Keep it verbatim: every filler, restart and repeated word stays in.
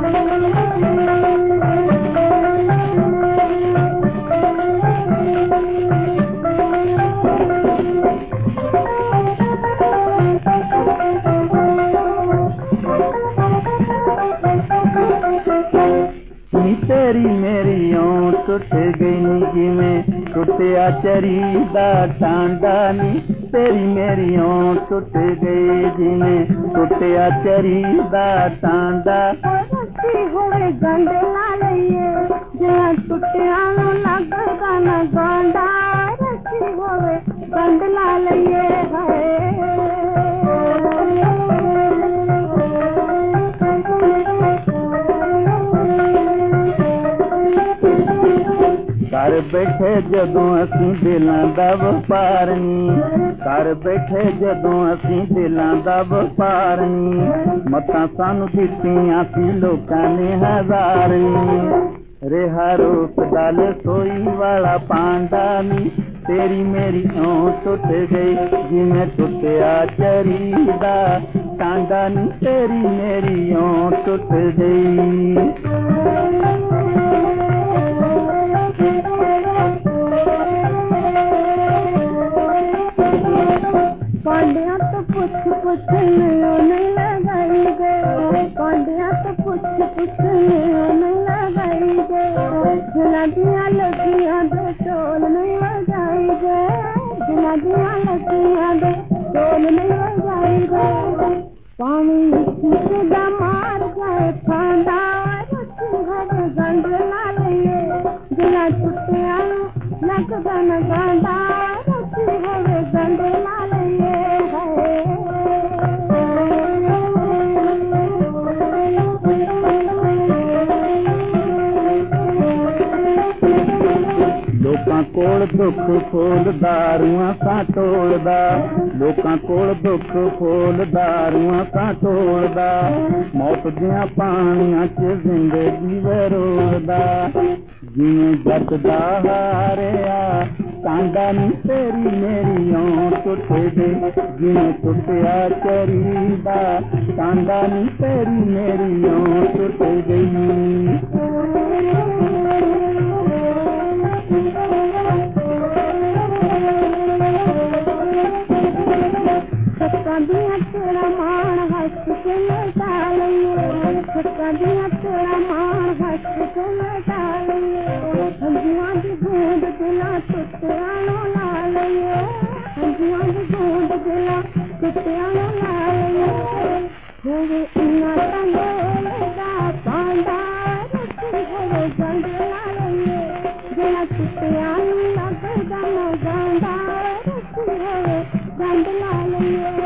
तेरी मेरी ओं टुट गई जिमें टुटिया चरी दा टांडा नी। तेरी मेरी ओं टुट गई जिमें टुटिया चरी दा टांडा। रस्सी होवे गंढ ला लईए जिया टुटिया नूं लगदा ना गांडा। रस्सी होवे गंढ ला लईए घर बैठे जदों असीं दिलां दा वपार नी। घर बैठे जदों असीं दिलां दा वपार नी। मतां सानू दित्तियां सी लोकां ने हज़ार नी। रेहा रोक डाल सोई वाला पांडा नी। तेरी मेरी ओं टुट गई जिमें टुटिया चरी दा टांडा नी। तेरी मेरी ओं टुट गई। कांडिया तो पुछ पुछ नहीं लगाई गए। कांडिया तो पुछ पुछ नहीं लगाई गए। जलादियां लगियां दे ढोल नहीं बजाई गए। जलादियां लगियां दे ढोल नहीं बजाई गए। पानी किसे दा मार जाए फांडा। रस्सी होवे गंढ ला लईए जिला टुटिया लगदा ना गांडा। रस्सी होवे गंढ ला लईए लोकां कोल दुख फूल दारुआं सा टोलदा। लोकां कोल दुख फूल दारुआं सा टोलदा। मौत दियां पानियां च जिंदगी वरोलदा। जिवें जट दा हारिया टांडा नी। तेरी मेरी ओं टुट गई जिवें टुटिया चरी दा टांडा नी। तेरी मेरी ओं टुट गई। दिया तेरा मान हंस के लटा लईए। छक्का दिया तेरा मान हंस के लटा लईए। हंजियां दी गूंज दिला टुटिया नूं ला लईए। हंजियां दी गूंज दिला टुटिया नूं ला लईए। होवे इन्ना तंगोल दा पांडा। रस्सी होवे गंढ ला लईए जिला टुटिया नूं लगदा ना गांडा। रस्सी होवे गंढ ला लईए।